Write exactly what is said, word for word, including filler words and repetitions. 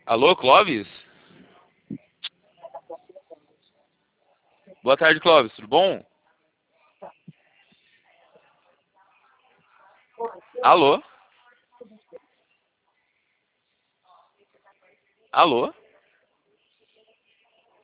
Alô, Clóvis? Boa tarde, Clóvis. Tudo bom? Alô? Alô?